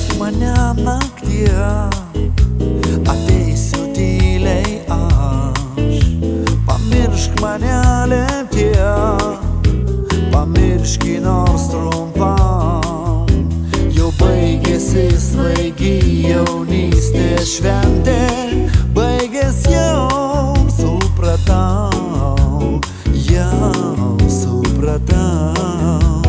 mane naktie, ateisiu tyliai aš. Pamiršk mane lemtie, pamirški nors trumpam. Jau baigėsi svaigi jaunystės šventė, baigės jau supratau, jau supratau.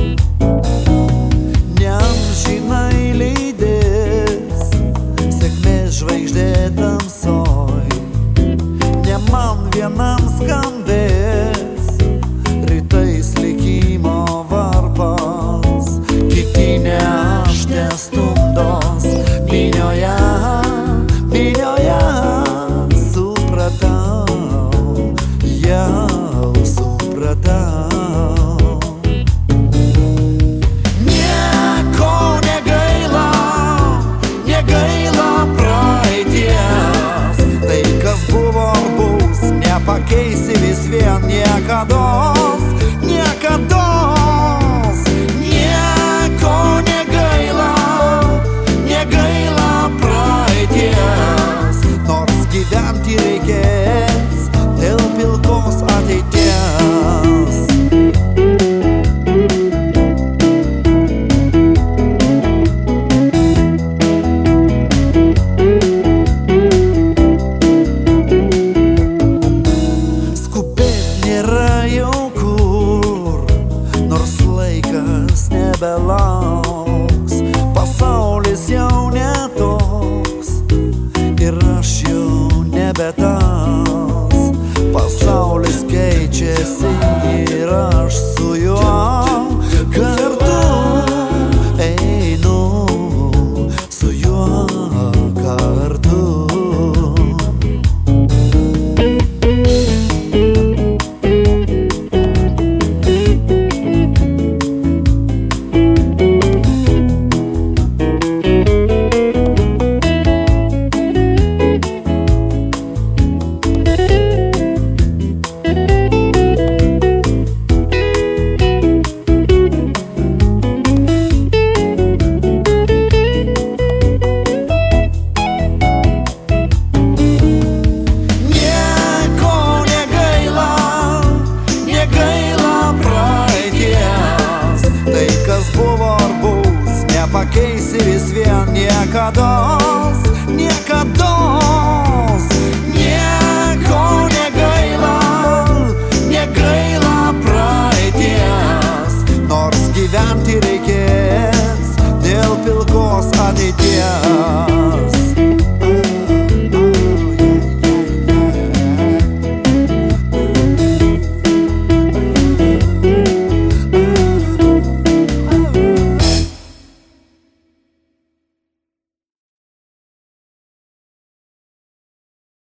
Neamžinai lydės sėkmės žvaigždė tamsoj, ne man vienam skambės rytais likimo varpas. Kiti neaštė stumdos minioje, minioje supratau, jau supratau. Nieko negaila, negaila praeities. Tai kas buvo bus, nepakeisi vis vien niekados, niekados. Nieko negaila, negaila praeities. Nors gyventi reikės dėl pilkos ateities. Nebelauks, pasaulis jau netoks ir aš jau nebetas. Pasaulis keičiasi ir aš su juo kartu einu, su juo kartu. Pakeisi vis vien niekados, niekados.